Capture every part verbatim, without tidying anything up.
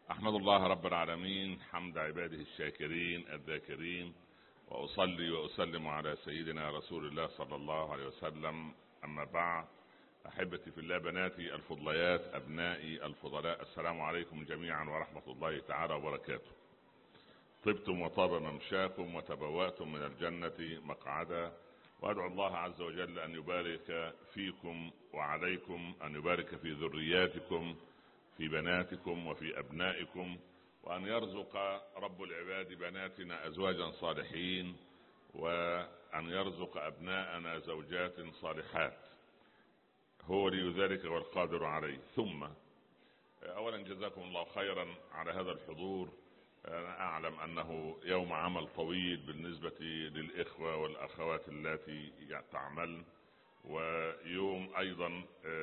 أحمد الله رب العالمين حمد عباده الشاكرين الذاكرين، وأصلي وأسلم على سيدنا رسول الله صلى الله عليه وسلم. أما بعد، أحبتي في الله، بناتي الفضليات، أبنائي الفضلاء، السلام عليكم جميعا ورحمة الله تعالى وبركاته. طبتم وطاب ممشاكم وتبوأتم من الجنة مقعدا، وأدعو الله عز وجل أن يبارك فيكم وعليكم، أن يبارك في ذرياتكم، في بناتكم وفي أبنائكم، وأن يرزق رب العباد بناتنا أزواجا صالحين، وأن يرزق أبناءنا زوجات صالحات، هو لي ذلك والقادر عليه. ثم أولا جزاكم الله خيرا على هذا الحضور. أنا أعلم أنه يوم عمل طويل بالنسبة للإخوة والأخوات التي تعمل، ويوم أيضا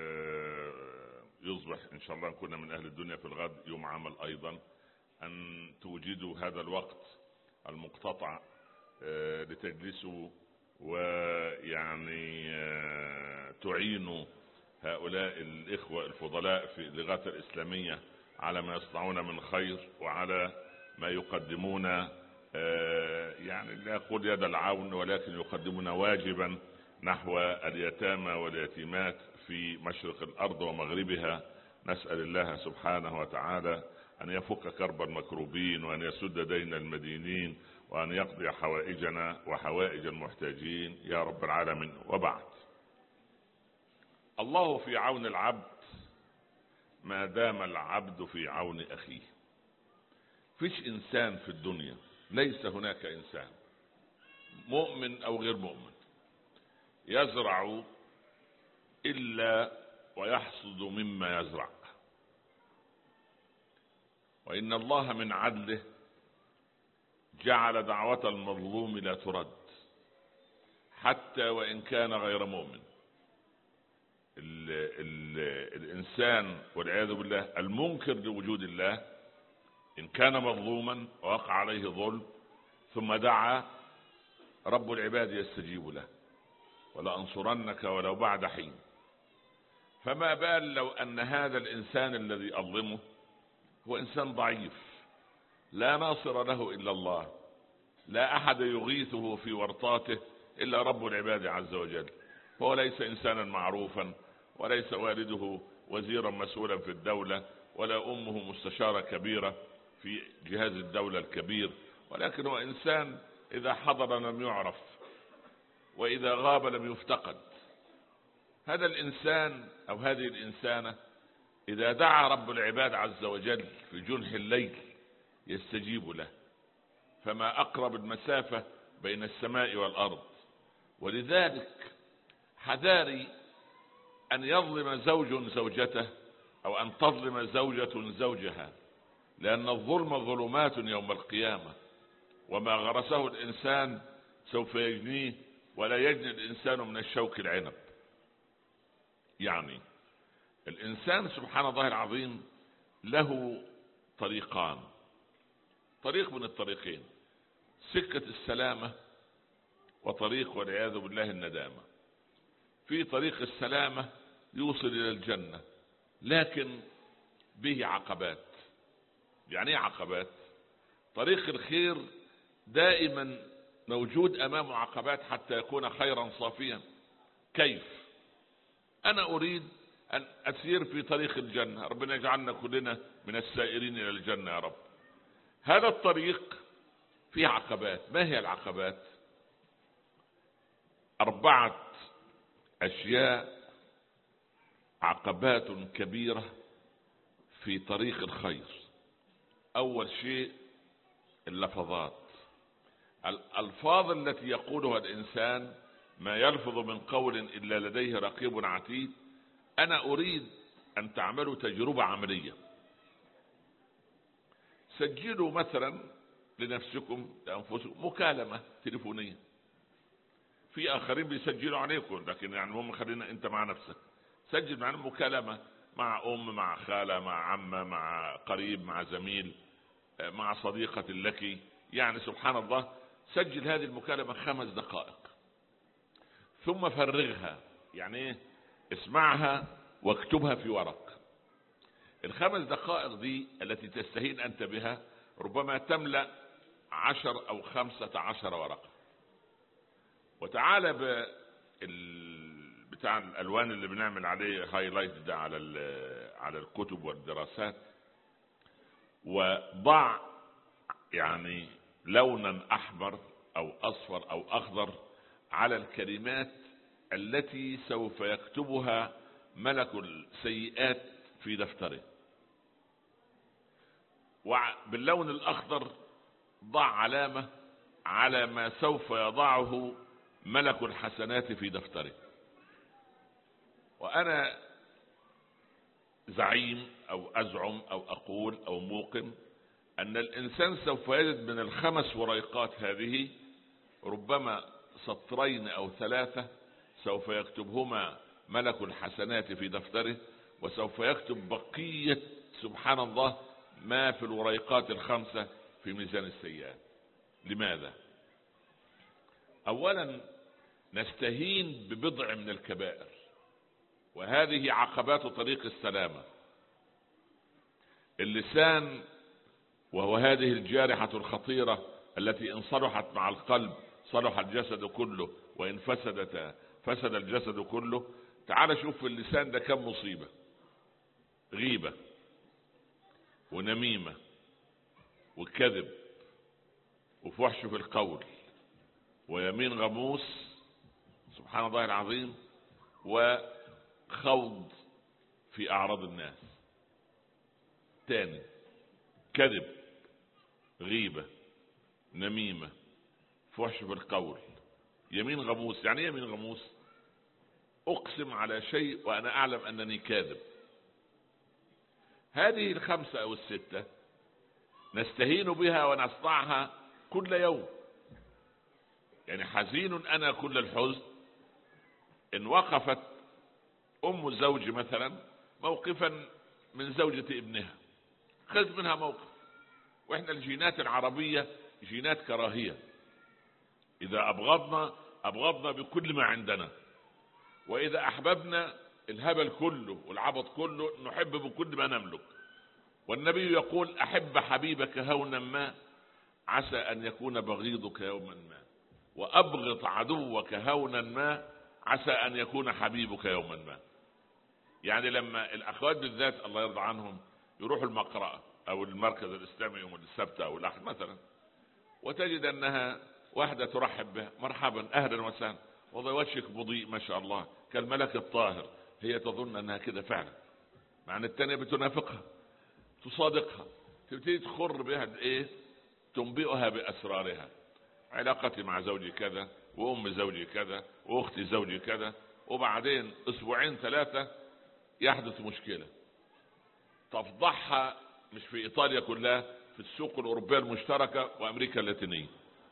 يصبح إن شاء الله نكون من أهل الدنيا في الغد يوم عمل أيضا، أن توجدوا هذا الوقت المقتطع لتجلسوا ويعني تعينوا هؤلاء الإخوة الفضلاء في الإغاثة الإسلامية على ما يصنعون من خير، وعلى ما يقدمون، يعني لا أقول يد العون، ولكن يقدمون واجبا نحو اليتامى واليتيمات في مشرق الأرض ومغربها. نسأل الله سبحانه وتعالى أن يفك كرب المكروبين، وأن يسد دين المدينين، وأن يقضي حوائجنا وحوائج المحتاجين يا رب العالمين. وبعد، الله في عون العبد ما دام العبد في عون أخيه. فيش إنسان في الدنيا، ليس هناك إنسان مؤمن أو غير مؤمن يزرع إلا ويحصد مما يزرع، وإن الله من عدله جعل دعوة المظلوم لا ترد حتى وإن كان غير مؤمن. ال ال الإنسان والعياذ بالله المنكر لوجود الله إن كان مظلوما ووقع عليه ظلم ثم دعا، رب العباد يستجيب له، ولأنصرنك ولو بعد حين. فما بال لو أن هذا الإنسان الذي أظلمه هو إنسان ضعيف لا ناصر له إلا الله، لا أحد يغيثه في ورطاته إلا رب العباد عز وجل. هو ليس إنسانا معروفا، وليس والده وزيرا مسؤولا في الدولة، ولا أمه مستشارة كبيرة في جهاز الدولة الكبير، ولكن هو إنسان إذا حضر لم يعرف، وإذا غاب لم يفتقد. هذا الإنسان أو هذه الإنسانة إذا دعا رب العباد عز وجل في جنح الليل يستجيب له، فما أقرب المسافة بين السماء والأرض. ولذلك حذاري أن يظلم زوج زوجته، أو أن تظلم زوجة زوجها، لأن الظلم ظلمات يوم القيامة، وما غرسه الإنسان سوف يجنيه، ولا يجني الإنسان من الشوك العنب. يعني الإنسان سبحان الله العظيم له طريقان، طريق من الطريقين، سكة السلامة وطريق والعياذ بالله الندامة. في طريق السلامة يوصل إلى الجنة، لكن به عقبات. يعني ايه عقبات؟ طريق الخير دائما موجود أمامه عقبات حتى يكون خيرا صافيا. كيف؟ أنا أريد أن أسير في طريق الجنة، ربنا يجعلنا كلنا من السائرين إلى الجنة يا رب. هذا الطريق فيه عقبات. ما هي العقبات؟ أربعة أشياء، عقبات كبيرة في طريق الخير. أول شيء اللفظات، الألفاظ التي يقولها الإنسان، ما يلفظ من قول إلا لديه رقيب عتيد. أنا أريد أن تعملوا تجربة عملية. سجلوا مثلا لنفسكم لأنفسكم مكالمة تليفونية، في آخرين بيسجلوا عليكم، لكن يعني هم خلينا أنت مع نفسك. سجل معنا مكالمة مع أم، مع خالة، مع عمة، مع قريب، مع زميل، مع صديقة لك. يعني سبحان الله، سجل هذه المكالمة خمس دقائق ثم فرغها. يعني ايه؟ اسمعها واكتبها في ورق. الخمس دقائق دي التي تستهين أنت بها ربما تملأ عشر أو خمسة عشر ورقة. وتعالى بتاع الألوان اللي بنعمل عليه هايلايت ده على على الكتب والدراسات، وضع يعني لونا أحمر أو أصفر أو أخضر على الكلمات التي سوف يكتبها ملك السيئات في دفتره، وباللون الأخضر ضع علامة على ما سوف يضعه ملك الحسنات في دفتره. وأنا زعيم أو أزعم أو أقول أو موقن أن الإنسان سوف يجد من الخمس وريقات هذه ربما سطرين أو ثلاثة سوف يكتبهما ملك الحسنات في دفتره، وسوف يكتب بقية سبحان الله ما في الوريقات الخمسة في ميزان السيئات. لماذا؟ أولا نستهين ببضع من الكبائر، وهذه عقبات طريق السلامة. اللسان وهو هذه الجارحة الخطيرة التي إن صلحت مع القلب صلح الجسد كله، وإن فسدت فسد الجسد كله. تعال شوف اللسان ده كم مصيبة: غيبة ونميمة وكذب وفحش في القول ويمين غموس سبحان الله العظيم، وخوض في أعراض الناس. تاني: كذب، غيبة، نميمة، فحش في القول، يمين غموس. يعني ايه يمين غموس؟ أقسم على شيء وأنا أعلم أنني كاذب. هذه الخمسة أو الستة نستهين بها ونصنعها كل يوم. يعني حزين أنا كل الحزن إن وقفت أم الزوج مثلا موقفا من زوجة ابنها، خذ منها موقف. وإحنا الجينات العربية جينات كراهية، إذا أبغضنا أبغضنا بكل ما عندنا، وإذا أحببنا الهبل كله والعبط كله نحب بكل ما نملك. والنبي يقول: أحب حبيبك هونا ما عسى أن يكون بغيضك يوما ما، وأبغض عدوك هونا ما عسى أن يكون حبيبك يوما ما. يعني لما الأخوات بالذات الله يرضى عنهم يروحوا المقرأة أو المركز الإسلامي يوم السبت أو الأحد مثلا، وتجد أنها واحدة ترحب بها: مرحبا، أهلا وسهلا، والله وجهك مضيء ما شاء الله كالملك الطاهر. هي تظن أنها كده فعلا، مع أن التانية بتنافقها تصادقها، تبتدي تخر بها إيه؟ تنبئها بأسرارها: علاقتي مع زوجي كذا، وأم زوجي كذا، وأختي زوجي كذا. وبعدين أسبوعين ثلاثة يحدث مشكلة تفضحها، مش في إيطاليا كلها، في السوق الأوروبية المشتركة وأمريكا اللاتينية.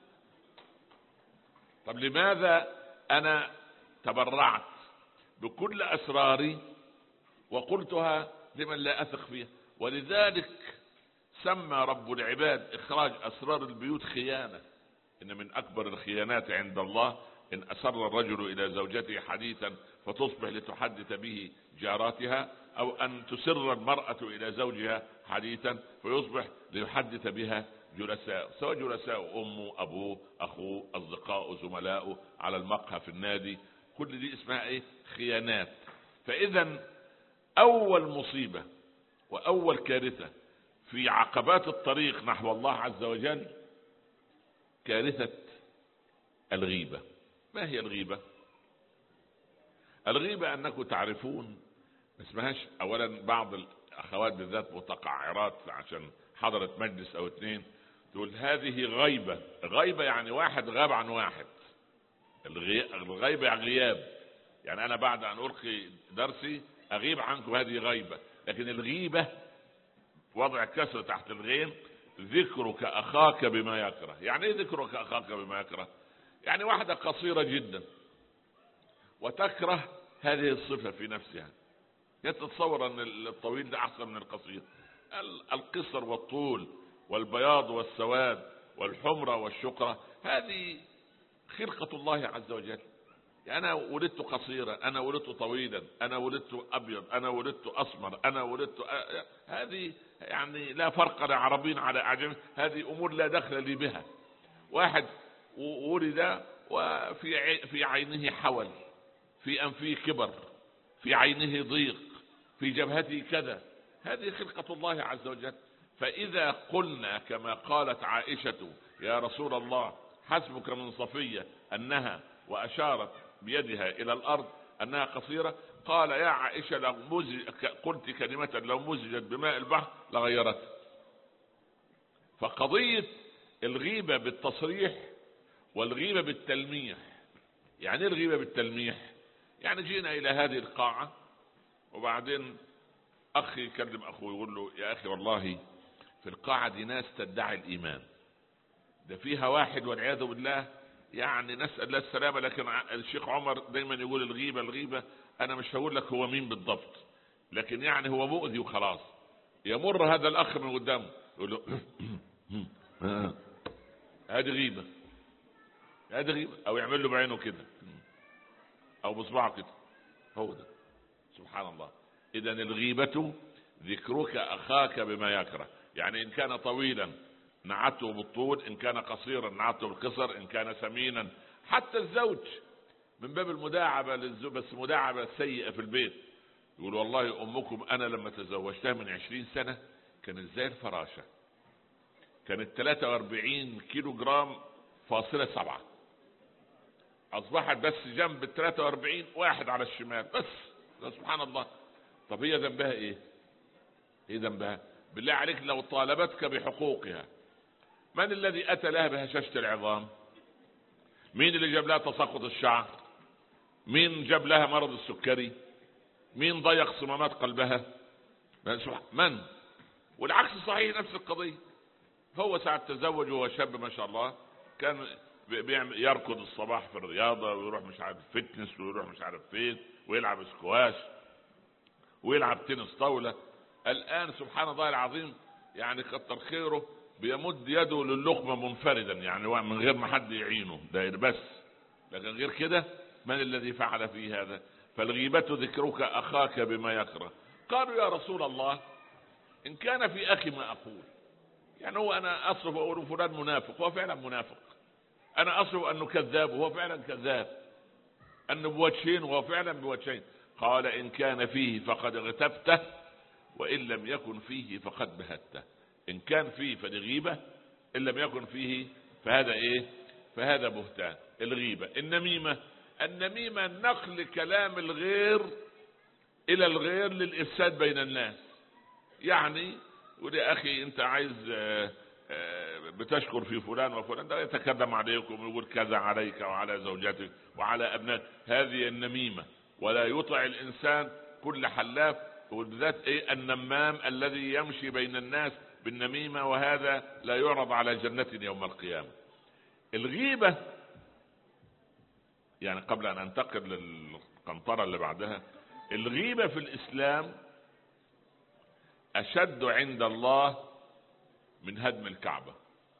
طب لماذا أنا تبرعت بكل أسراري وقلتها لمن لا أثق فيها؟ ولذلك سمى رب العباد إخراج أسرار البيوت خيانة. إن من أكبر الخيانات عند الله إن أسر الرجل إلى زوجته حديثا فتصبح لتحدث به جاراتها، أو أن تسر المرأة إلى زوجها حديثا فيصبح ليحدث بها جلساء، سواء جلساء أمه، أبوه، أخوه، أصدقاء، زملاء على المقهى في النادي. كل دي اسمها إيه؟ خيانات. فإذا أول مصيبة وأول كارثة في عقبات الطريق نحو الله عز وجل كارثة الغيبة. ما هي الغيبة؟ الغيبة أنكم تعرفون ما اسمهاش. أولا بعض الأخوات بالذات متقعرات عشان حضرت مجلس أو اثنين تقول هذه غيبة. غيبة يعني واحد غاب عن واحد. الغيبة يعني غياب، يعني أنا بعد أن ألقي درسي أغيب عنكم، هذه غيبة. لكن الغيبة وضع كسر تحت الغين: ذكرك أخاك بما يكره. يعني إيه ذكرك أخاك بما يكره؟ يعني واحدة قصيرة جدا وتكره هذه الصفة في نفسها، يتصور أن الطويل ده أحسن من القصير. القصر والطول والبياض والسواد والحمرة والشقرة هذه خلقة الله عز وجل. أنا ولدت قصيرا، أنا ولدت طويلا، أنا ولدت أبيض، أنا ولدت أسمر، أنا ولدت أ... هذه يعني لا فرق لعربي على أعجمي، هذه أمور لا دخل لي بها. واحد ولد وفي في عينه حول، في أنفه كبر، في عينه ضيق، في جبهته كذا، هذه خلقة الله عز وجل. فإذا قلنا كما قالت عائشة يا رسول الله حسبك من صفية أنها، وأشارت بيدها إلى الأرض أنها قصيرة، قال يا عائشة لو مزج قلت كلمة لو مزجت بماء البحر لغيرته. فقضية الغيبة بالتصريح والغيبة بالتلميح، يعني الغيبة بالتلميح يعني جينا إلى هذه القاعة وبعدين أخي يكلم أخوه يقول له يا أخي والله في القاعة دي ناس تدعي الإيمان، ده فيها واحد والعياذ بالله يعني نسأل الله السلامة، لكن الشيخ عمر دايما يقول الغيبة الغيبة، أنا مش هقول لك هو مين بالضبط، لكن يعني هو مؤذي وخلاص. يمر هذا الأخ من قدامه يقول له هذه غيبة، هذه غيبة، أو يعمل له بعينه كده أو بصبعه كده، هو ده. سبحان الله. إذا الغيبة ذكرك أخاك بما يكره، يعني إن كان طويلا نعته بالطول، إن كان قصيرا نعته بالقصر، إن كان سمينا. حتى الزوج من باب المداعبة للزوج، بس مداعبة سيئة في البيت، يقول والله أمكم أنا لما تزوجتها من عشرين سنة كانت زي الفراشة، كانت ثلاثة وأربعين كيلو جرام فاصلة سبعة، أصبحت بس جنب ال ثلاثة وأربعين واحد على الشمال بس. سبحان الله. طب هي ذنبها إيه؟ هي ذنبها بالله عليك لو طالبتك بحقوقها، من الذي أتى لها بهشاشة العظام؟ مين اللي جاب لها تساقط الشعر؟ مين جاب لها مرض السكري؟ مين ضيق صمامات قلبها؟ من؟ والعكس صحيح نفس القضية. هو ساعة تزوج وهو شاب ما شاء الله كان بيعمل يركض الصباح في الرياضة ويروح مش عارف فتنس ويروح مش عارف فين ويلعب سكواش ويلعب تنس طاولة. الآن سبحان الله العظيم يعني كتر خيره بيمد يده للقمة منفردا، يعني من غير ما حد يعينه داير بس، لكن غير كده من الذي فعل فيه هذا؟ فالغيبة ذكرك أخاك بما يكره. قالوا يا رسول الله إن كان في أخي ما أقول، يعني هو أنا أصرف أقول فلان منافق، هو فعلا منافق، أنا أصرف أنه كذاب وهو فعلا كذاب، أنه بوجهين وهو فعلا بوجهين. قال إن كان فيه فقد اغتبته وإن لم يكن فيه فقد بهته. إن كان فيه فالغيبة، إن لم يكن فيه فهذا إيه؟ فهذا بهتان. الغيبة. النميمة، النميمة نقل كلام الغير إلى الغير للإفساد بين الناس. يعني يقول يا أخي أنت عايز بتشكر في فلان وفلان، ده يتكلم عليكم ويقول كذا عليك وعلى زوجتك وعلى أبنائك، هذه النميمة. ولا يطع الإنسان كل حلاف، وبالذات إيه النمام الذي يمشي بين الناس بالنميمة، وهذا لا يعرض على جنة يوم القيامة. الغيبة يعني قبل أن أنتقل للقنطرة اللي بعدها، الغيبة في الإسلام أشد عند الله من هدم الكعبة.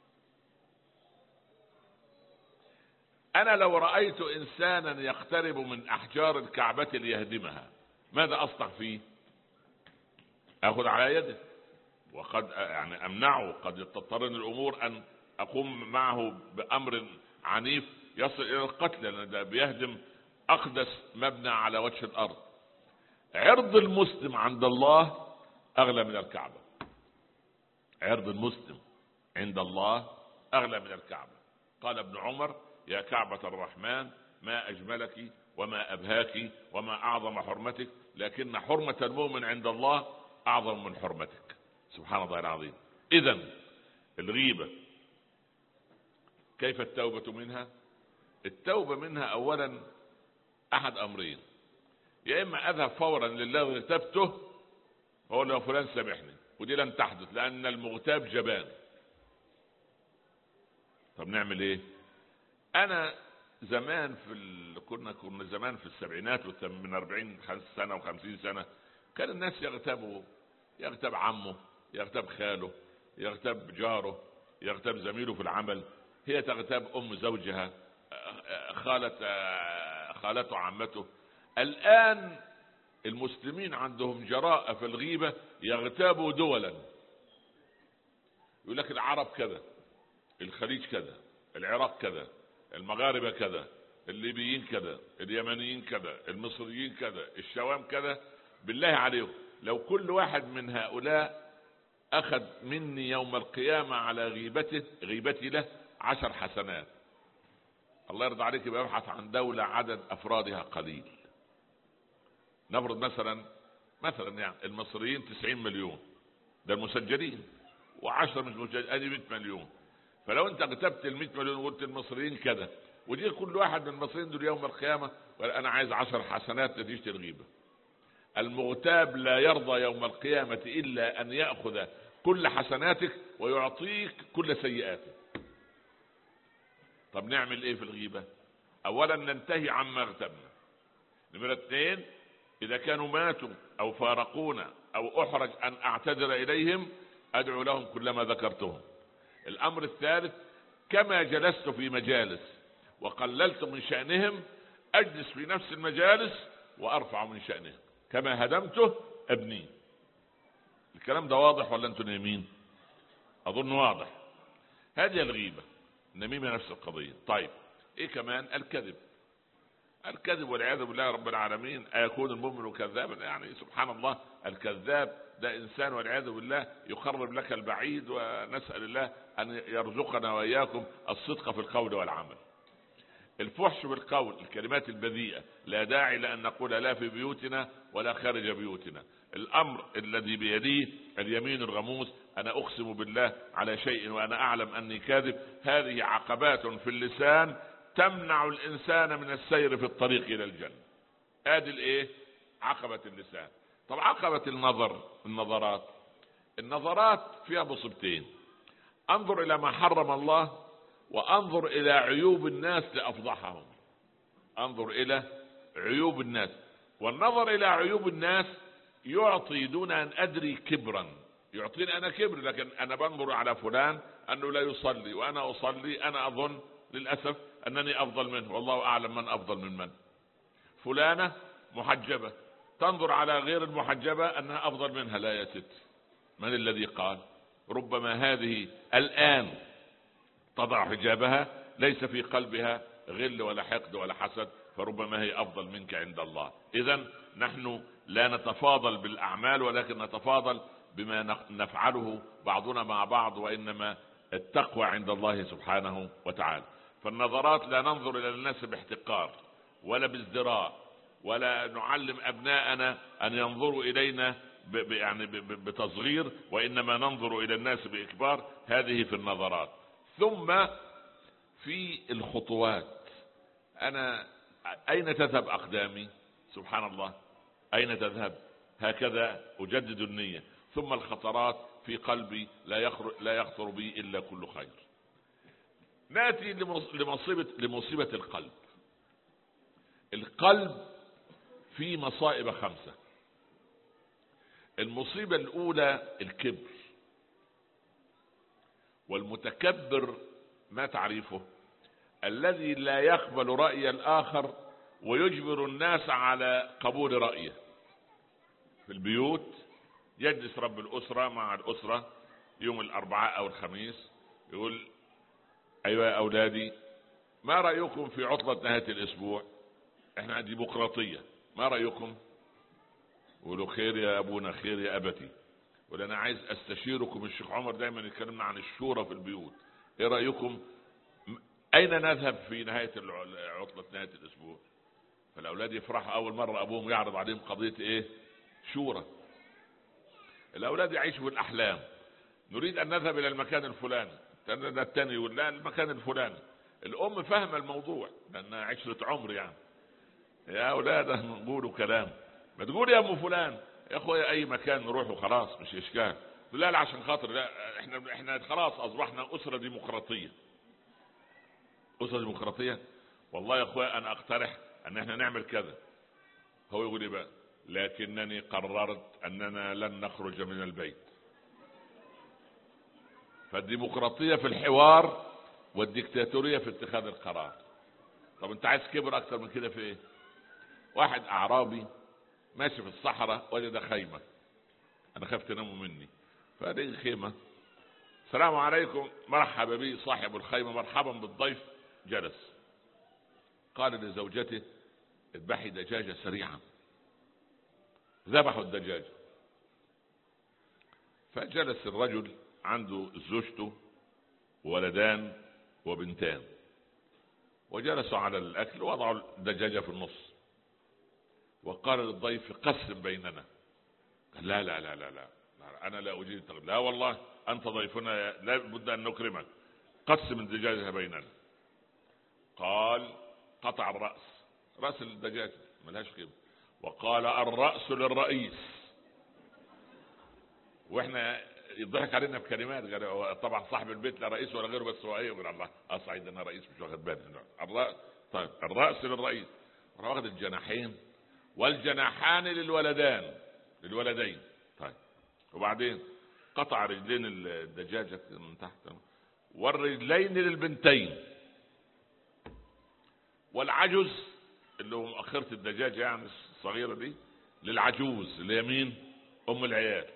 أنا لو رأيت إنسانا يقترب من أحجار الكعبة ليهدمها ماذا أصنع فيه؟ أخذ على يده وقد يعني أمنعه، قد تضطرني الأمور أن أقوم معه بأمر عنيف يصل إلى القتل، لأن ده بيهدم أقدس مبنى على وجه الأرض. عرض المسلم عند الله أغلى من الكعبة. عرض المسلم عند الله أغلى من الكعبة. قال ابن عمر يا كعبة الرحمن ما أجملك وما أبهاك وما أعظم حرمتك، لكن حرمة المؤمن عند الله أعظم من حرمتك. سبحان الله العظيم. إذن الغيبة كيف التوبة منها؟ التوبة منها أولا أحد أمرين، يا إما أذهب فورا لله اغتبته وأقول له فلان سامحني، ودي لن تحدث لأن المغتاب جبان. طب نعمل إيه؟ أنا زمان في ال... كنا كنا زمان في السبعينات من أربعين سنة وخمسين سنة كان الناس يغتابوا، يغتاب عمه، يغتاب خاله، يغتاب جاره، يغتاب زميله في العمل، هي تغتاب أم زوجها، خالة خالته عمته. الآن المسلمين عندهم جراءة في الغيبة، يغتابوا دولا، يقول لك العرب كذا، الخليج كذا، العراق كذا، المغاربة كذا، الليبيين كذا، اليمنيين كذا، المصريين كذا، الشوام كذا. بالله عليهم لو كل واحد من هؤلاء أخذ مني يوم القيامة على غيبته غيبتي له عشر حسنات، الله يرضى عليك يبقى يبحث عن دولة عدد أفرادها قليل. نفرض مثلا مثلا يعني المصريين تسعين مليون، ده المسجلين، وعشرة مش مسجلين، ادي مئة مليون. فلو انت كتبت ال مئة مليون وقلت المصريين كذا، ودي كل واحد من المصريين دول يوم القيامة وقال انا عايز عشر حسنات نتيجة الغيبة. المغتاب لا يرضى يوم القيامة الا ان يأخذ كل حسناتك ويعطيك كل سيئاتك. طب نعمل ايه في الغيبة؟ اولا ننتهي عما اغتبنا. نمرة اثنين، اذا كانوا ماتوا او فارقونا او احرج ان اعتذر اليهم ادعو لهم كلما ذكرتهم. الامر الثالث، كما جلست في مجالس وقللت من شأنهم اجلس في نفس المجالس وارفع من شأنهم، كما هدمته ابني. الكلام ده واضح ولا انتم نايمين؟ اظن واضح. هذه الغيبة. النميمة نفس القضية. طيب ايه كمان؟ الكذب. الكذب والعياذ بالله رب العالمين. أيكون المؤمن كذابا؟ يعني سبحان الله، الكذاب ده إنسان والعياذ بالله يقرب لك البعيد، ونسأل الله أن يرزقنا وإياكم الصدق في القول والعمل. الفحش بالقول، الكلمات البذيئة، لا داعي لأن نقول لا في بيوتنا ولا خارج بيوتنا. الأمر الذي بيديه اليمين الغموس، أنا أقسم بالله على شيء وأنا أعلم أني كاذب، هذه عقبات في اللسان تمنع الإنسان من السير في الطريق إلى الجنة. هذه الإيه؟ عقبة اللسان. طب عقبة النظر، النظرات. النظرات فيها مصيبتين: أنظر إلى ما حرم الله، وأنظر إلى عيوب الناس لأفضحهم. أنظر إلى عيوب الناس. والنظر إلى عيوب الناس يعطي دون أن أدري كبرا، يعطيني أنا كبر، لكن أنا بنظر على فلان أنه لا يصلي وأنا أصلي، أنا أظن للأسف أنني أفضل منه، والله أعلم من أفضل من من. فلانة محجبة، تنظر على غير المحجبة أنها أفضل منها. لا يا ست، من الذي قال؟ ربما هذه الآن تضع حجابها ليس في قلبها غل ولا حقد ولا حسد، فربما هي أفضل منك عند الله. إذن نحن لا نتفاضل بالأعمال، ولكن نتفاضل بما نفعله بعضنا مع بعض، وإنما التقوى عند الله سبحانه وتعالى. فالنظرات لا ننظر إلى الناس باحتقار ولا بازدراء، ولا نعلم أبناءنا أن ينظروا إلينا ب يعني بتصغير، وإنما ننظر إلى الناس بإكبار. هذه في النظرات. ثم في الخطوات، أنا أين تذهب أقدامي؟ سبحان الله، أين تذهب؟ هكذا أجدد النية. ثم الخطرات في قلبي، لا يخطر, لا يخطر بي إلا كل خير. نأتي لمصيبة, لمصيبة القلب. القلب في مصائب خمسة. المصيبة الأولى الكبر. والمتكبر ما تعريفه؟ الذي لا يقبل رأي الآخر ويجبر الناس على قبول رأيه. في البيوت يجلس رب الأسرة مع الأسرة يوم الأربعاء أو الخميس، يقول: أيها يا أولادي، ما رأيكم في عطلة نهاية الأسبوع؟ احنا ديمقراطية، ما رأيكم؟ يقولوا: خير يا أبونا، خير يا أبتي. ولأنا عايز أستشيركم. الشيخ عمر دايما يتكلمنا عن الشورى في البيوت. إيه رأيكم؟ أين نذهب في نهاية عطلة نهاية الأسبوع؟ فالأولاد يفرحوا أول مرة أبوهم يعرض عليهم قضية إيه؟ شورى. الأولاد يعيشوا بالأحلام. نريد أن نذهب إلى المكان الفلاني، الثاني يقول: لا، المكان الفلاني. الأم فهم الموضوع لأنها عشرة عمر. يعني يا أولاد نقولوا كلام، ما تقول يا أم فلان. يا أخويا أي مكان نروح وخلاص، مش إشكال. لا لا، عشان خاطر لا، إحنا إحنا خلاص أصبحنا أسرة ديمقراطية. أسرة ديمقراطية. والله يا أخويا أنا أقترح أن إحنا نعمل كذا. هو يقول إيه بقى؟ لكنني قررت أننا لن نخرج من البيت. فالديمقراطية في الحوار والديكتاتورية في اتخاذ القرار. طب أنت عايز كبر أكتر من كده في إيه؟ واحد اعرابي ماشي في الصحراء وجد خيمة، انا خفت تناموا مني، فهذه خيمة. السلام عليكم، مرحبا بي صاحب الخيمة، مرحبا بالضيف. جلس، قال لزوجته اذبحي دجاجة سريعا. ذبحوا الدجاجة، فجلس الرجل عنده زوجته وولدان وبنتان، وجلسوا على الأكل ووضعوا الدجاجة في النص، وقال للضيف قسم بيننا. قال لا لا لا لا لا أنا لا أجيد التغيير. لا والله أنت ضيفنا لا بد أن نكرمك، قسم الدجاجة بيننا. قال قطع الرأس، رأس الدجاجة ملهاش قيمة، وقال الرأس للرئيس. واحنا يضحك علينا بكلمات، قال طبعا صاحب البيت لا رئيس ولا غيره، بس هو ايه، يقول الله اصعد انا رئيس مش واخد بالي. الرأس، طيب الرأس للرئيس، راح واخد الجناحين، والجناحان للولدان للولدين. طيب وبعدين قطع رجلين الدجاجة من تحت، والرجلين للبنتين، والعجز اللي هو مؤخرة الدجاجة يعني الصغيرة دي للعجوز اللي هي مين؟ ام العيال.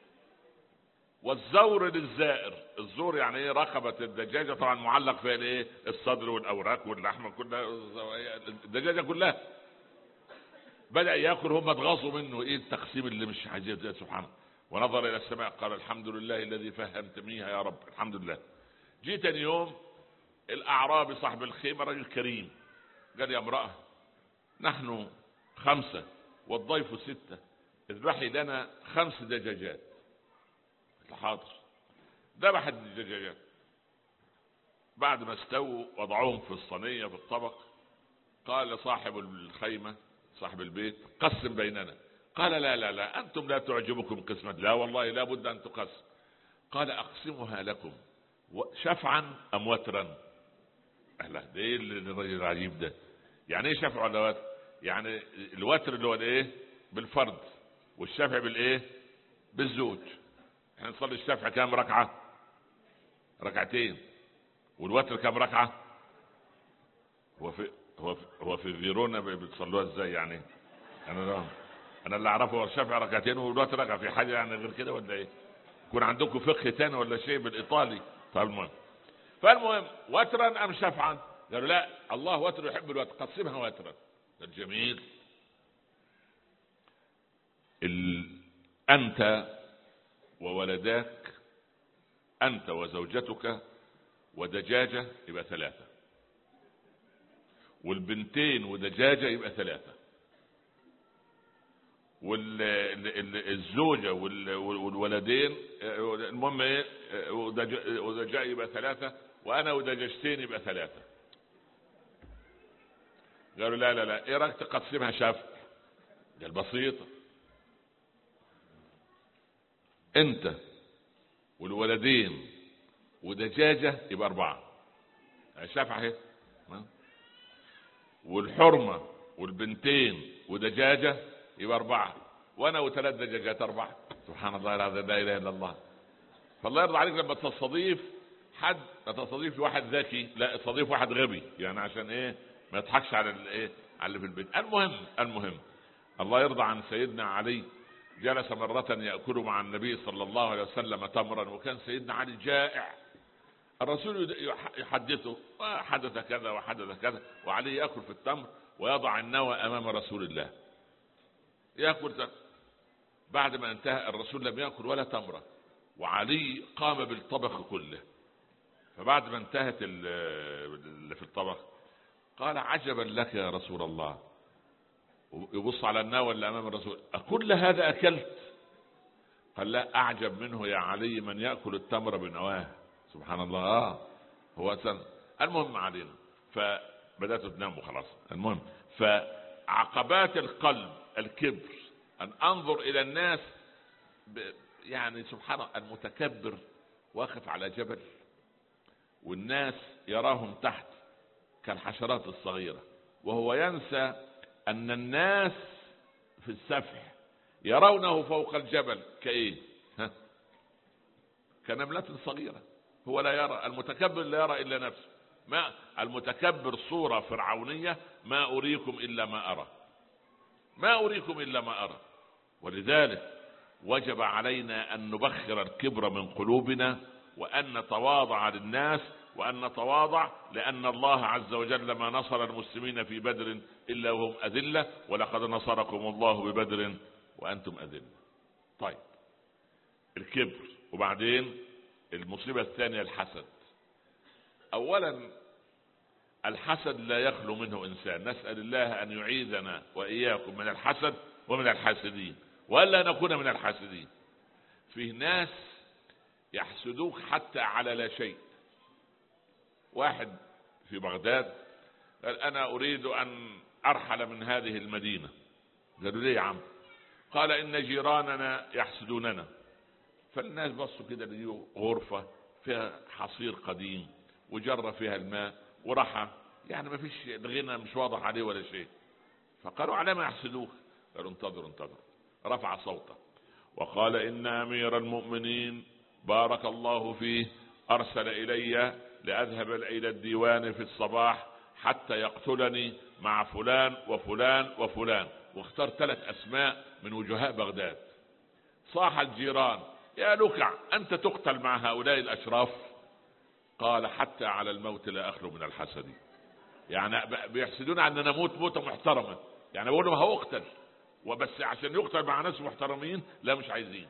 والزور للزائر، الزور يعني ايه؟ رقبة الدجاجة طبعا معلق فيها الايه؟ الصدر والاوراق واللحمة كلها، الدجاجة كلها. بدأ ياكل، هم اتغاظوا منه، ايه التقسيم اللي مش عايزين؟ سبحانه. ونظر الى السماء قال الحمد لله الذي فهمتنيها يا رب، الحمد لله. جيت اليوم الاعرابي صاحب الخيمة رجل كريم، قال يا امرأة نحن خمسة والضيف ستة، اذبحي لنا خمس دجاجات. حاضر. ذبحت الدجاجات، بعد ما استووا وضعوهم في الصينية في الطبق. قال صاحب الخيمة صاحب البيت قسم بيننا. قال لا لا لا أنتم لا تعجبكم قسمة، لا والله لا بد أن تقسم. قال أقسمها لكم شفعا أم وترا؟ أهلا، ده إيه الرجل العجيب ده؟ يعني إيه شفع ولا وتر؟ يعني الوتر اللي هو الإيه؟ بالفرد، والشفع بالإيه؟ بالزوج. احنا نصلي الشفع كام ركعة؟ ركعتين. والوتر كام ركعة؟ هو في هو في هو في فيرونا بتصلوها ازاي يعني؟ انا لا انا اللي اعرفه هو الشفع ركعتين والوتر ركعة، في حاجة يعني غير كده ولا ايه؟ يكون عندكم فقه تاني ولا شيء بالايطالي؟ طيب المهم، فالمهم وترا ام شفعا؟ قالوا لا الله وتر يحب الوتر، قسمها وترا. الجميل ال... انت وولداك، أنت وزوجتك ودجاجة يبقى ثلاثة، والبنتين ودجاجة يبقى ثلاثة، والزوجة والولدين المهم ايه ودجاجة يبقى ثلاثة، وأنا ودجاجتين يبقى ثلاثة. قالوا لا لا لا ايه رأيك تقسمها شفع؟ قال بسيطة، انت والولدين ودجاجة يبقى أربعة، شفعة اهي، والحرمة والبنتين ودجاجة يبقى أربعة، وأنا وثلاث دجاجات أربعة. سبحان الله العظيم، لا إله إلا الله. فالله يرضى عليك لما تستضيف حد لا تستضيف واحد ذكي، لا تستضيف واحد غبي، يعني عشان إيه؟ ما يضحكش على الإيه؟ على اللي في البيت. المهم المهم الله يرضى عن سيدنا علي، جلس مرة يأكل مع النبي صلى الله عليه وسلم تمرا، وكان سيدنا علي جائع. الرسول يحدثه وحدث كذا وحدث كذا، وعلي يأكل في التمر ويضع النوى أمام رسول الله يأكل تمر. بعد ما انتهى الرسول لم يأكل ولا تمرة، وعلي قام بالطبخ كله. فبعد ما انتهت اللي في الطبخ قال عجبا لك يا رسول الله، يبص على النوى اللي أمام الرسول، أكل هذا أكلت؟ قال لا، أعجب منه يا علي من يأكل التمر بنواه. سبحان الله. آه هو سن. المهم علينا، فبدأت تنام وخلاص. المهم فعقبات القلب الكبر، أن أنظر إلى الناس ب... يعني سبحان الله، المتكبر واقف على جبل والناس يراهم تحت كالحشرات الصغيرة، وهو ينسى أن الناس في السفح يرونه فوق الجبل كإيه؟ ها؟ كنملة صغيرة. هو لا يرى، المتكبر لا يرى إلا نفسه. ما المتكبر صورة فرعونية، ما أريكم إلا ما أرى. ما أريكم إلا ما أرى. ولذلك وجب علينا أن نبخر الكبر من قلوبنا، وأن نتواضع للناس، وأن نتواضع لأن الله عز وجل ما نصر المسلمين في بدر إلا وهم أذلة، ولقد نصركم الله ببدر وأنتم أذلة. طيب الكبر. وبعدين المصيبة الثانية الحسد. أولا الحسد لا يخلو منه إنسان، نسأل الله أن يعيذنا وإياكم من الحسد ومن الحاسدين، وألا نكون من الحاسدين. فيه ناس يحسدوك حتى على لا شيء. واحد في بغداد قال أنا أريد أن أرحل من هذه المدينة. قالوا ليه يا عم؟ قال إن جيراننا يحسدوننا. فالناس بصوا كده لقوا غرفة فيها حصير قديم وجرى فيها الماء ورحى، يعني ما فيش الغنى مش واضح عليه ولا شيء. فقالوا على ما يحسدوك؟ قالوا انتظروا انتظروا. رفع صوته وقال إن أمير المؤمنين بارك الله فيه أرسل إلي لأذهب إلى الديوان في الصباح حتى يقتلني مع فلان وفلان وفلان، واختار ثلاث أسماء من وجهاء بغداد. صاح الجيران يا لكع أنت تقتل مع هؤلاء الأشراف؟ قال حتى على الموت لا أخلو من الحسد. يعني بيحسدون أن نموت موتة محترمة، يعني بقول لهم هو اقتل وبس عشان يقتل مع ناس محترمين، لا مش عايزين.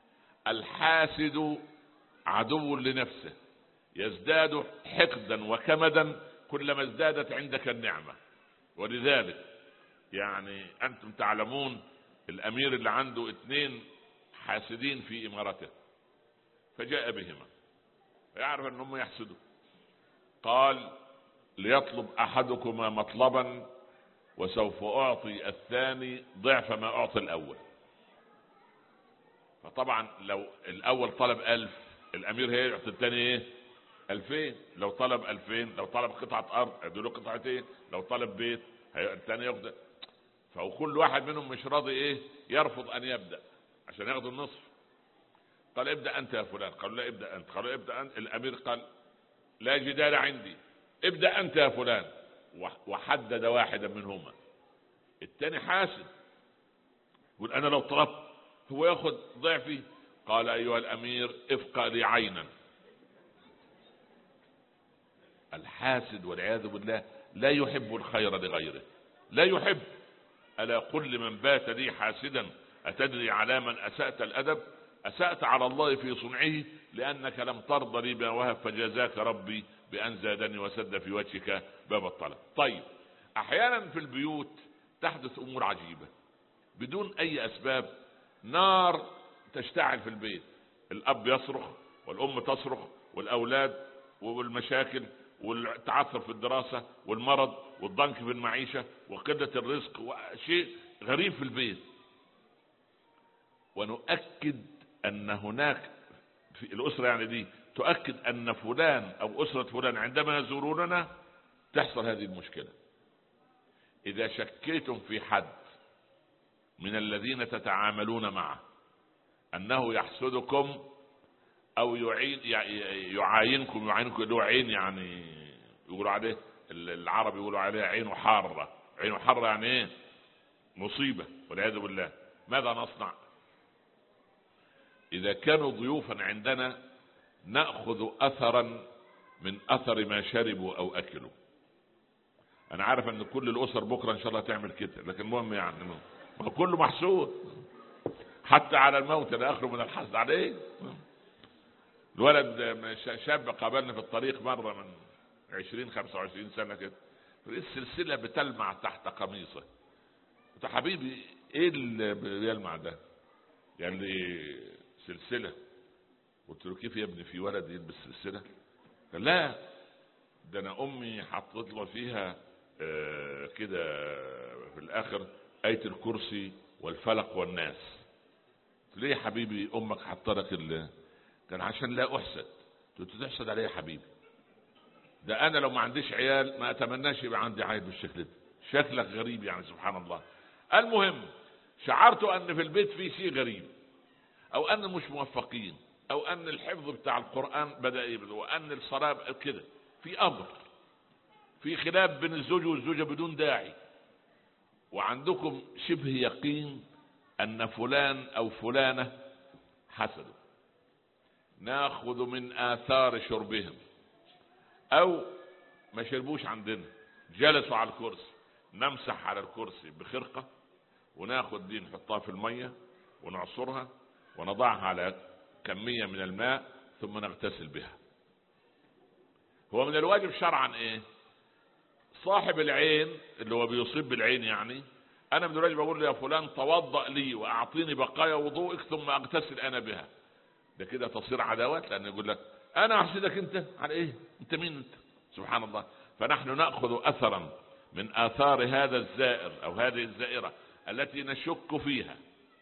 الحاسد عدو لنفسه، يزداد حقدا وكمدا كلما ازدادت عندك النعمة. ولذلك يعني أنتم تعلمون الأمير اللي عنده اثنين حاسدين في إمارته، فجاء بهما يعرف أنهم يحسدوا. قال ليطلب أحدكما مطلبا وسوف أعطي الثاني ضعف ما أعطي الأول. فطبعا لو الأول طلب ألف، الأمير هي يعطي الثاني إيه؟ ألفين. لو طلب ألفين، لو طلب قطعة أرض هيدوله قطعتين، لو طلب بيت الثاني ياخد. فكل واحد منهم مش راضي إيه؟ يرفض أن يبدأ عشان ياخد النصف. قال ابدأ أنت يا فلان. قالوا لا ابدأ أنت. قالوا ابدأ أنت. الأمير قال لا جدال عندي، ابدأ أنت يا فلان، وحدد واحدا منهما. الثاني حاسد يقول أنا لو طلبت هو ياخد ضعفي. قال أيها الأمير افقى لي عينا. الحاسد والعياذ بالله لا يحب الخير لغيره، لا يحب. ألا قل لمن بات لي حاسدا أتدري على من أسأت الأدب؟ أسأت على الله في صنعه لأنك لم ترضى لي ما وهب، فجزاك ربي بأن زادني وسد في وجهك باب الطلب. طيب أحيانا في البيوت تحدث أمور عجيبة بدون أي أسباب. نار تشتعل في البيت، الأب يصرخ والأم تصرخ والأولاد، والمشاكل والتعثر في الدراسة والمرض والضنك في المعيشة وقلة الرزق وشيء غريب في البيت. ونؤكد أن هناك في الأسرة يعني دي تؤكد أن فلان أو أسرة فلان عندما يزوروننا تحصل هذه المشكلة. إذا شكيتم في حد من الذين تتعاملون معه أنه يحسدكم أو يعين يعاينكم يعاينكم له عين، يعني يقولوا عليه العرب يقولوا عليها عين حارة. عين حارة يعني إيه؟ مصيبة والعياذ بالله. ماذا نصنع؟ إذا كانوا ضيوفا عندنا نأخذ أثرا من أثر ما شربوا أو أكلوا. أنا عارف أن كل الأسر بكرة إن شاء الله تعمل كده، لكن المهم يعني ما كله محسود حتى على الموت لا أخلو من الحسد عليه. الولد شاب قابلنا في الطريق مرة من عشرين خمسة وعشرين سنة كده، السلسلة بتلمع تحت قميصه. قلت حبيبي ايه اللي بيلمع ده؟ يعني سلسلة. قلت له كيف يا ابني في ولد يلبس سلسلة؟ قال لا ده انا امي حطت له فيها آه كده في الاخر آية الكرسي والفلق والناس. قلت له ليه يا حبيبي امك حط لك ال... كان عشان لا احسد. قلت له تحسد عليه يا حبيبي؟ ده انا لو ما عنديش عيال ما اتمناش يبقى عندي عيل بالشكل ده، شكلك غريب يعني سبحان الله. المهم شعرت ان في البيت في شيء غريب، او ان مش موفقين، او ان الحفظ بتاع القرآن بدأ يبدو، وان الصلاة كده في امر، في خلاف بين الزوج والزوجة بدون داعي. وعندكم شبه يقين ان فلان او فلانة حسدوا، ناخذ من آثار شربهم، او ما شربوش عندنا جلسوا على الكرسي، نمسح على الكرسي بخرقة وناخذ دي نحطها في المية ونعصرها ونضعها على كمية من الماء ثم نغتسل بها. هو من الواجب شرعا ايه؟ صاحب العين اللي هو بيصيب بالعين، يعني انا من الواجب اقول له يا فلان توضأ لي واعطيني بقايا وضوءك ثم اغتسل انا بها. ده كده تصير عداوات، لان يقول لك انا احسدك انت على ايه؟ انت مين انت؟ سبحان الله. فنحن نأخذ اثرا من اثار هذا الزائر او هذه الزائرة التي نشك فيها.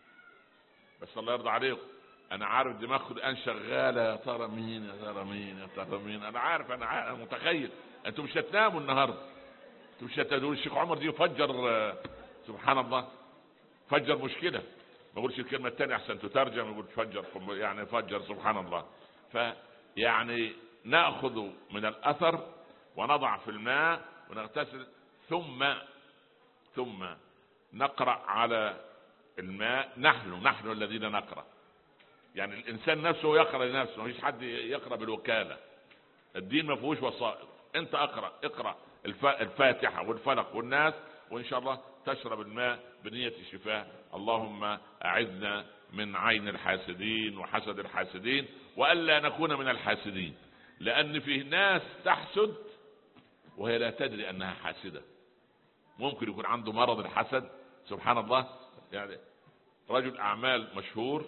بس الله يرضى عليكم، انا عارف دماغكم الان شغاله، يا ترى مين يا ترى مين يا ترى مين. انا عارف انا عارف أنا متخيل انتم مش هتناموا النهارده، انتم مش هتقولوا الشيخ عمر دي يفجر. سبحان الله، فجر مشكله. ما اقولش الكلمه الثانيه احسن تترجم، يقول فجر يعني فجر. سبحان الله. فيعني ناخذ من الاثر ونضع في الماء ونغتسل، ثم ثم نقرأ على الماء. نحن نحن الذين نقرأ، يعني الانسان نفسه يقرأ لنفسه، مفيش حد يقرأ بالوكالة. الدين ما فيهوش وسائط. انت اقرأ اقرأ الفاتحة والفلق والناس، وان شاء الله تشرب الماء بنية الشفاء. اللهم اعذنا من عين الحاسدين وحسد الحاسدين، والا نكون من الحاسدين. لان فيه ناس تحسد وهي لا تدري انها حاسدة. ممكن يكون عنده مرض الحسد. سبحان الله. يعني رجل اعمال مشهور،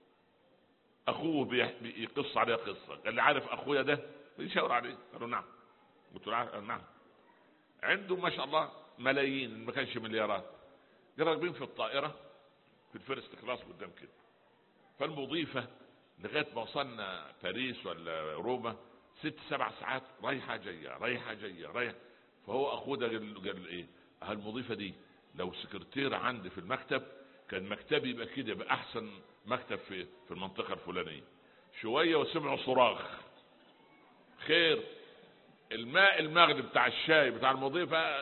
اخوه بيقص عليه قصة، قال لي عارف اخويا ده؟ يشاور عليه. قالوا نعم. قلت له نعم. عنده ما شاء الله ملايين، ما كانش مليارات. راكبين في الطائرة في الفيرست كلاس قدام كده، فالمضيفة لغاية ما وصلنا باريس ولا روما ست سبع ساعات رايحة جاية رايحة جاية رايحة. فهو اخوه ده قال, قال ايه؟ هالمضيفة دي لو سكرتير عندي في المكتب كان مكتبي يبقى كده بأحسن مكتب في في المنطقة الفلانية. شوية وسمعوا صراخ، خير. الماء المغلي بتاع الشاي بتاع المضيفة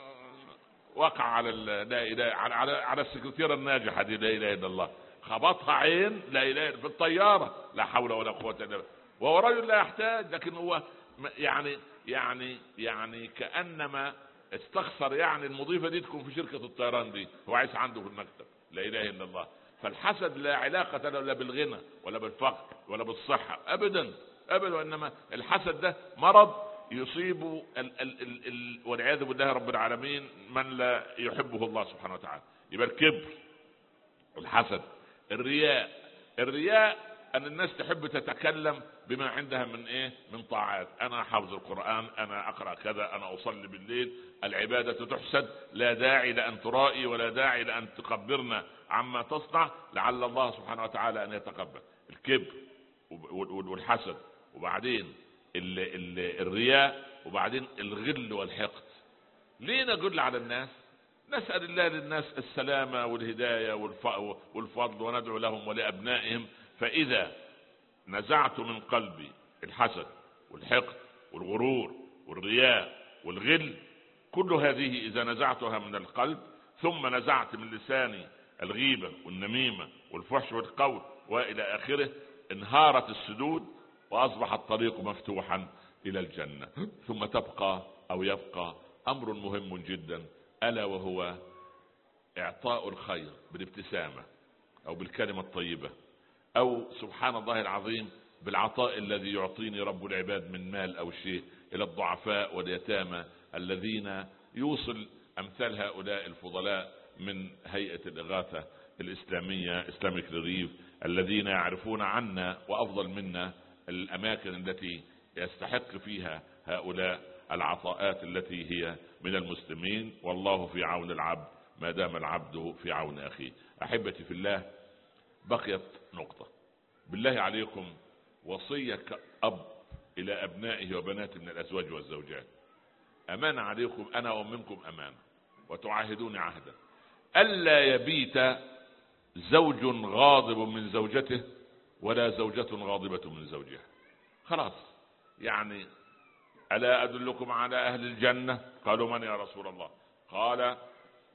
وقع على لا اله على على, على السكرتيرة الناجحة دي، لا اله الا الله. خبطها عين، لا اله في الطيارة، لا حول ولا قوة الا بالله. وهو رجل لا يحتاج، لكن هو يعني يعني يعني كأنما استخسر يعني المضيفة دي تكون في شركة الطيران دي، هو عايز عنده في المكتب. لا اله الا الله. فالحسد لا علاقة له لا بالغنى ولا بالفقر ولا بالصحة ابدا ابدا، وانما الحسد ده مرض يصيب ال ال ال ال والعياذ بالله رب العالمين من لا يحبه الله سبحانه وتعالى. يبقى الكبر، الحسد، الرياء. الرياء ان الناس تحب تتكلم بما عندها من ايه؟ من طاعات. انا حافظ القرآن، انا اقرأ كذا، انا اصلي بالليل. العبادة تحسد، لا داعي لان ترائي ولا داعي لان تخبرنا عما تصنع، لعل الله سبحانه وتعالى ان يتقبل. الكبر والحسد، وبعدين ال ال الرياء، وبعدين الغل والحقد. ليه نقول على الناس؟ نسأل الله للناس السلامة والهداية والفضل، وندعو لهم ولأبنائهم. فإذا نزعت من قلبي الحسد والحقد والغرور والرياء والغل، كل هذه إذا نزعتها من القلب، ثم نزعت من لساني الغيبة والنميمة والفحش والقول وإلى آخره، انهارت السدود وأصبح الطريق مفتوحا إلى الجنة. ثم تبقى أو يبقى أمر مهم جدا، ألا وهو إعطاء الخير بالابتسامة أو بالكلمة الطيبة، أو سبحان الله العظيم بالعطاء الذي يعطيني رب العباد من مال أو شيء إلى الضعفاء واليتامى الذين يوصل أمثال هؤلاء الفضلاء من هيئة الإغاثة الإسلامية إسلاميك ريليف، الذين يعرفون عنا وأفضل منا الأماكن التي يستحق فيها هؤلاء العطاءات التي هي من المسلمين. والله في عون العبد ما دام العبد في عون أخيه. أحبتي في الله، بقيت نقطة. بالله عليكم وصية كأب إلى أبنائه وبناته من الأزواج والزوجات، أمانة عليكم أنا ومنكم أمانة، وتعاهدون عهدا ألا يبيت زوج غاضب من زوجته ولا زوجة غاضبة من زوجها. خلاص يعني، ألا أدلكم على أهل الجنة؟ قالوا من يا رسول الله؟ قال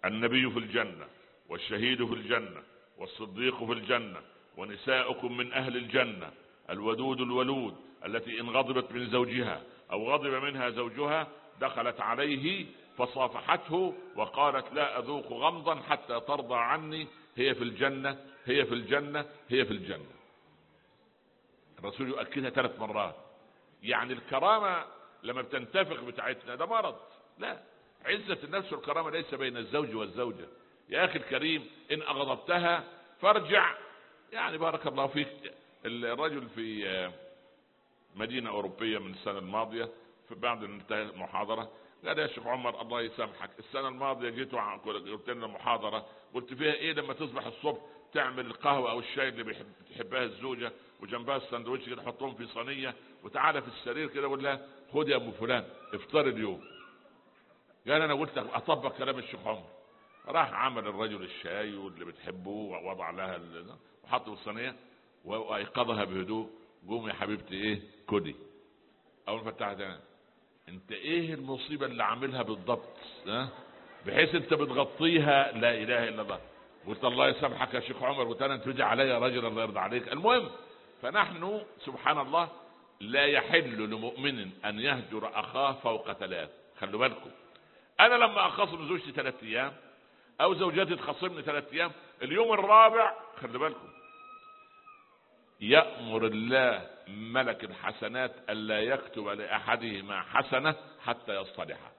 النبي في الجنة، والشهيد في الجنة، والصديق في الجنة، ونساؤكم من أهل الجنة، الودود الولود التي إن غضبت من زوجها أو غضب منها زوجها دخلت عليه فصافحته وقالت لا أذوق غمضا حتى ترضى عني، هي في الجنة هي في الجنة هي في الجنة. الرسول يؤكدها ثلاث مرات. يعني الكرامة لما بتنتفخ بتاعتنا ده مرض، لا، عزة النفس والكرامة ليس بين الزوج والزوجة. يا أخي الكريم إن أغضبتها فارجع، يعني بارك الله فيك. الرجل في مدينة أوروبية من السنة الماضية في بعد انتهاء المحاضرة قال يا شيخ عمر الله يسامحك، السنة الماضية جيت قلت لنا محاضرة قلت فيها ايه لما تصبح الصبح تعمل القهوة او الشاي اللي بيحب تحبها الزوجة وجنبها السندوتش كده تحطهم في صينية وتعالى في السرير كده وقول لها خد يا ابو فلان افطر اليوم. قال انا قلت اطبق كلام الشيخ عمر. راح عمل الرجل الشاي واللي بتحبه ووضع لها وحطه في الصينية وايقظها بهدوء. قوم يا حبيبتي ايه كدي. اول ما فتحت انا انت ايه المصيبة اللي عاملها بالضبط ها بحيث انت بتغطيها لا اله الا الله. قلت الله يسامحك يا شيخ عمر، قلت انا ترجع علي يا راجل الله يرضى عليك. المهم فنحن سبحان الله لا يحل لمؤمن ان يهجر اخاه فوق ثلاث. خلوا بالكم انا لما اخاصم زوجتي ثلاث ايام او زوجتي تخاصمني ثلاث ايام اليوم الرابع خلوا بالكم يأمر الله ملك الحسنات ألا يكتب لأحدهما حسنة حتى يصطلحا.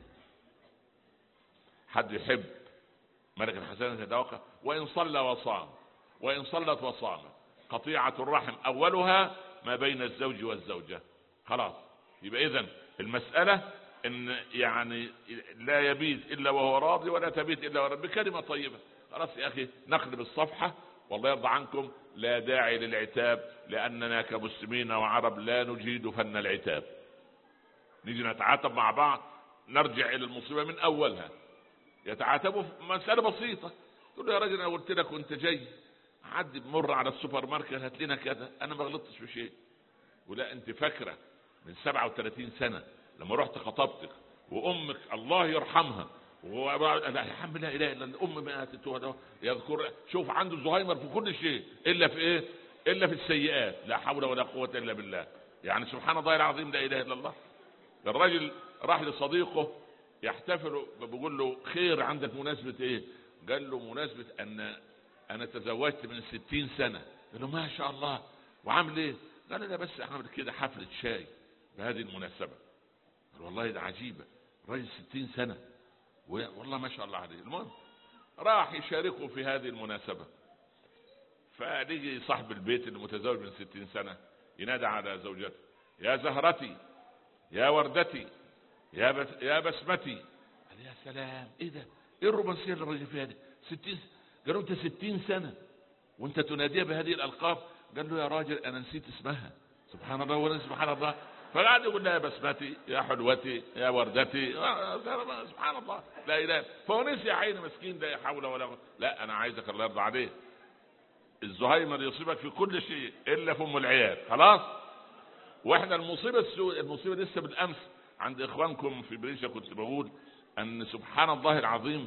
حد يحب ملك الحسنات يتوقع وإن صلى وصام وإن صلت وصامت قطيعة الرحم أولها ما بين الزوج والزوجة. خلاص يبقى إذن المسألة إن يعني لا يبيت إلا وهو راضي ولا تبيت إلا وهو راضي بكلمة طيبة. خلاص يا أخي نقلب الصفحة والله يرضى عنكم. لا داعي للعتاب لأننا كمسلمين وعرب لا نجيد فن العتاب. نيجي نتعاتب مع بعض نرجع إلى المصيبة من أولها. يتعاتبوا في مسألة بسيطة تقول له يا راجل أنا قلت لك وأنت جاي عدي بمر على السوبر ماركت هات لنا كذا أنا ما غلطتش في شيء. ولا أنت فاكرة من سبعة وثلاثين سنة لما رحت خطبتك وأمك الله يرحمها لا يا عم لا اله الا الام ماتت يذكر شوف عنده الزهايمر في كل شيء الا في ايه الا في السيئات. لا حول ولا قوه الا بالله. يعني سبحان الله العظيم لا اله الا الله. الرجل راح لصديقه يحتفل بيقول له خير عندك مناسبه ايه؟ قال له مناسبه ان انا تزوجت من ستين سنه. قال له ما شاء الله وعامل ايه؟ قال له بس اعمل كده حفله شاي بهذه المناسبه. قال والله ده عجيبه الرجل ستين سنه والله ما شاء الله عليه. المهم راح يشاركه في هذه المناسبة. فنيجي صاحب البيت المتزوج من ستين سنة ينادى على زوجته يا زهرتي يا وردتي يا بس يا بسمتي. قال يا سلام ايه ده ايه الرومانسية اللي الراجل فيها دي ستين. قالوا انت ستين سنة وانت تناديها بهذه الألقاب. قال له يا راجل انا نسيت اسمها. سبحان الله ولا سبحان الله. فقعد يقول لها يا بسمتي يا حلوتي يا وردتي سبحان الله لا اله. فهو نسي يا عيني مسكين ده يحاول ولا لا انا عايزك الله يرضى عليه الزهايمر يصيبك في كل شيء الا في ام العيال. خلاص واحنا المصيبه السوء المصيبه لسه بالامس عند اخوانكم في بريشه كنت بقول ان سبحان الله العظيم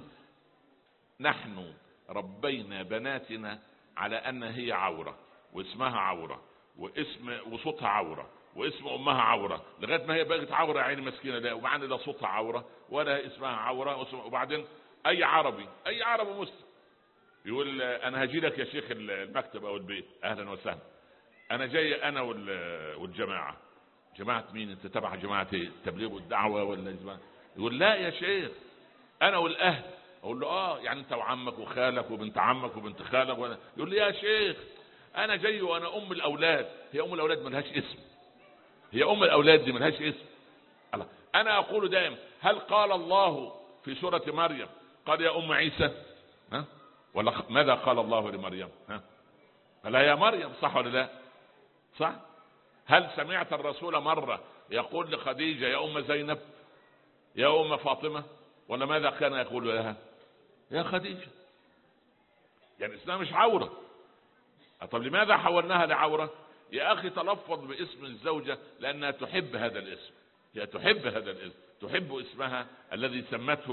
نحن ربينا بناتنا على ان هي عوره واسمها عوره واسم وصوتها عوره واسم امها عوره لغايه ما هي بقت عوره عيني مسكينه. لا ومعنى لا صوتها عوره ولا اسمها عوره. وبعدين اي عربي اي عربي مسلم يقول انا هجي لك يا شيخ المكتب او البيت اهلا وسهلا انا جاي انا والجماعه. جماعه مين انت تبع جماعه ايه التبليغ والدعوه ولا جماعه؟ يقول لا يا شيخ انا والاهل. اقول له اه يعني انت وعمك وخالك وبنت عمك وبنت خالك ولا؟ يقول لي يا شيخ انا جاي وانا ام الاولاد. هي ام الاولاد ملهاش اسم. هي ام الاولاد دي ملهاش اسم. الله انا اقول دائما هل قال الله في سورة مريم قال يا ام عيسى ها ولا ماذا قال الله لمريم؟ ها قال يا مريم صح ولا لا؟ صح. هل سمعت الرسول مرة يقول لخديجة يا ام زينب يا ام فاطمة ولا ماذا كان يقول لها؟ يا خديجة. يعني اسمها مش عورة. طب لماذا حولناها لعورة؟ يا اخي تلفظ باسم الزوجة لانها تحب هذا الاسم. هي تحب هذا الاسم تحب اسمها الذي سمته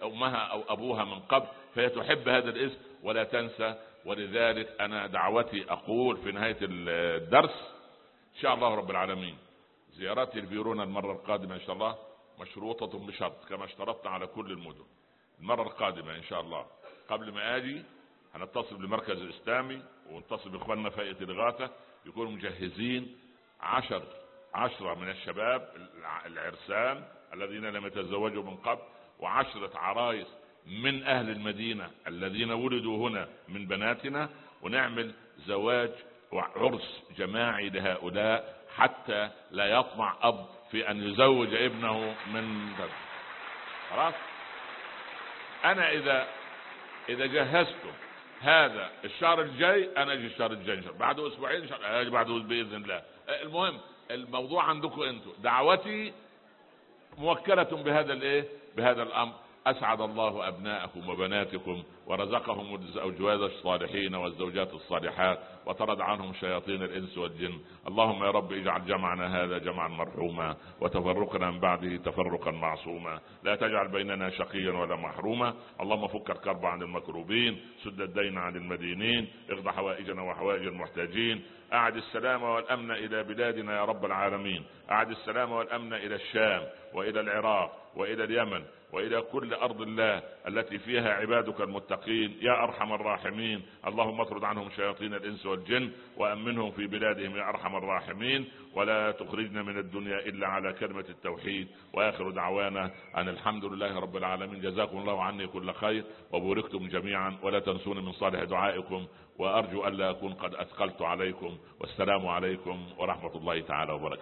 امها او ابوها من قبل، فهي تحب هذا الاسم ولا تنسى. ولذلك انا دعوتي اقول في نهاية الدرس ان شاء الله رب العالمين زياراتي البيرونا المرة القادمة ان شاء الله مشروطة بشرط كما اشترطت على كل المدن. المرة القادمة ان شاء الله قبل ما اجي هنتصل بالمركز الاسلامي ونتصل باخواننا فائقة الإغاثة يكونوا مجهزين عشر عشرة من الشباب العرسان الذين لم يتزوجوا من قبل، وعشرة عرايس من اهل المدينة الذين ولدوا هنا من بناتنا، ونعمل زواج وعرس جماعي لهؤلاء حتى لا يطمع اب في ان يزوج ابنه من بلد. خلاص انا اذا اذا جهزته هذا الشهر الجاي انا اجي الشهر الجاي بعد اسبوعين اجي بعد باذن الله. المهم الموضوع عندكم انتم، دعوتي موكلة بهذا الايه بهذا الامر. اسعد الله ابناءكم وبناتكم ورزقهم الازواج الصالحين والزوجات الصالحات وطرد عنهم شياطين الانس والجن. اللهم يا رب اجعل جمعنا هذا جمعا مرحوما وتفرقنا من بعده تفرقا معصوما، لا تجعل بيننا شقيا ولا محروما. اللهم فك الكرب عن المكروبين، سد الدين عن المدينين، اقض حوائجنا وحوائج المحتاجين، اعد السلام والامن الى بلادنا يا رب العالمين، اعد السلام والامن الى الشام والى العراق والى اليمن والى كل ارض الله التي فيها عبادك المتقين يا ارحم الراحمين. اللهم اطرد عنهم شياطين الانس والجن وامنهم في بلادهم يا ارحم الراحمين، ولا تخرجنا من الدنيا الا على كلمة التوحيد. واخر دعوانا ان الحمد لله رب العالمين. جزاكم الله عني كل خير وبوركتم جميعا، ولا تنسوني من صالح دعائكم، وارجو الا اكون قد اثقلت عليكم، والسلام عليكم ورحمة الله تعالى وبركاته.